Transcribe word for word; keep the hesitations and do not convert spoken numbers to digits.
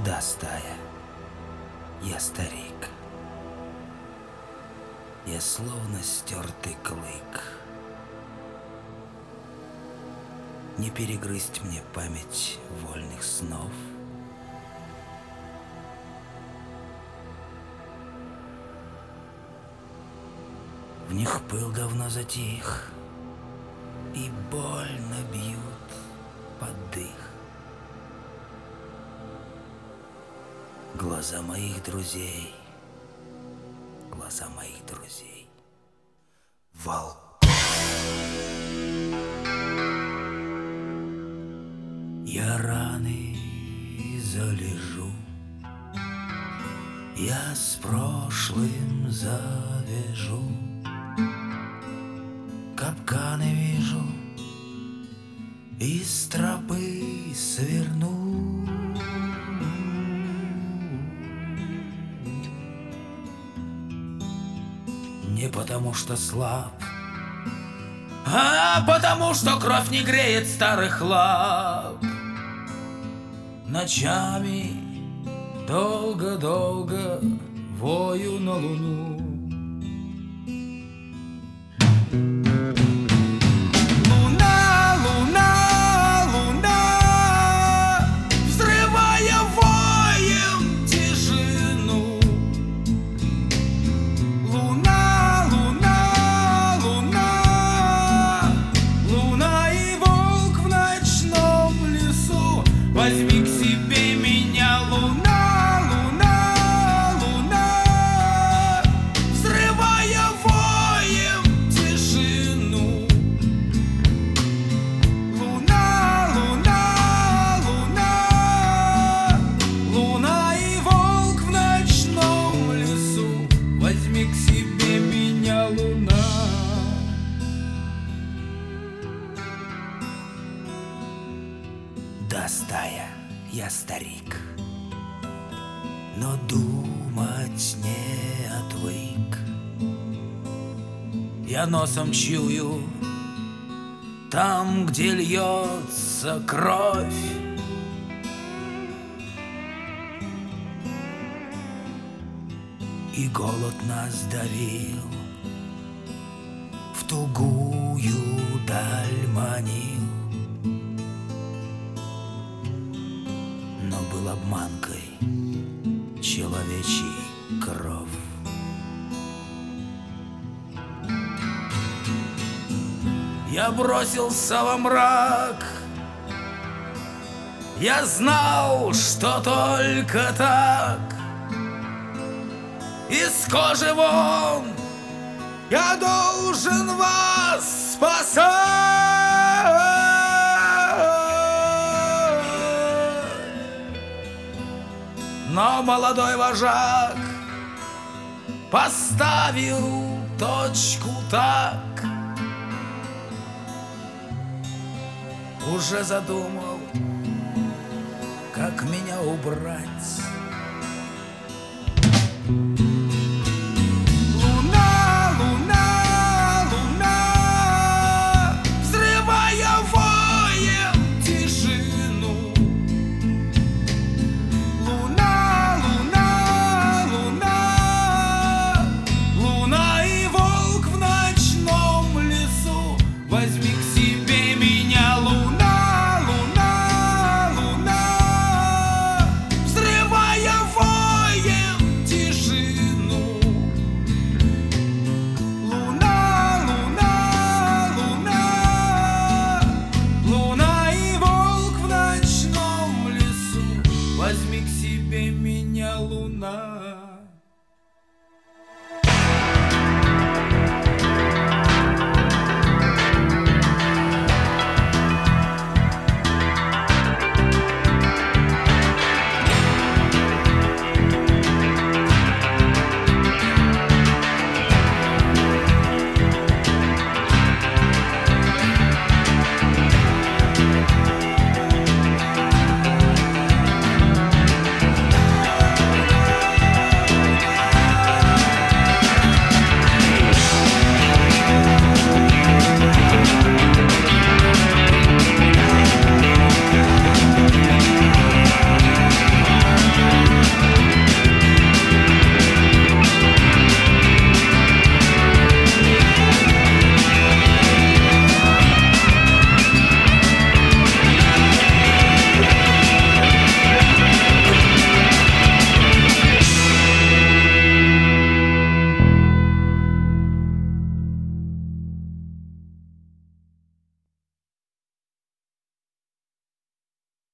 Да, стая, я старик. Я словно стертый клык. Не перегрызть мне память вольных снов. В них пыл давно затих, и больно бьют под дых глаза моих друзей, глаза моих друзей. Волк. Я раны залежу, я с прошлым завяжу, капканы вижу, из тропы сверну. Не потому что слаб, а потому что кровь не греет старых лап. Ночами долго-долго вою на луну. Луна, луна, луна, взрывая воем тишину. Луна, луна, луна, луна и волк в ночном лесу. Возьми к себе меня, луна, луна, луна, взрывая воем тишину. Луна, луна, луна, луна и волк в ночном лесу. Возьми к себе меня, луна. Да, стая, я старик, но думать не отвык. Я носом чую там, где льется кровь. И голод нас давил, в тугую даль манил, но был обманкой человечий кров. Я бросился во мрак, я знал, что только так. Из кожи вон я должен вас спасать. Но молодой вожак поставил точку так. Уже задумал, как меня убрать.